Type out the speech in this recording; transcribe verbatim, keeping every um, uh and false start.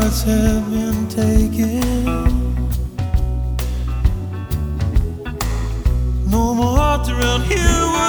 hearts have been taken. No more hearts around here.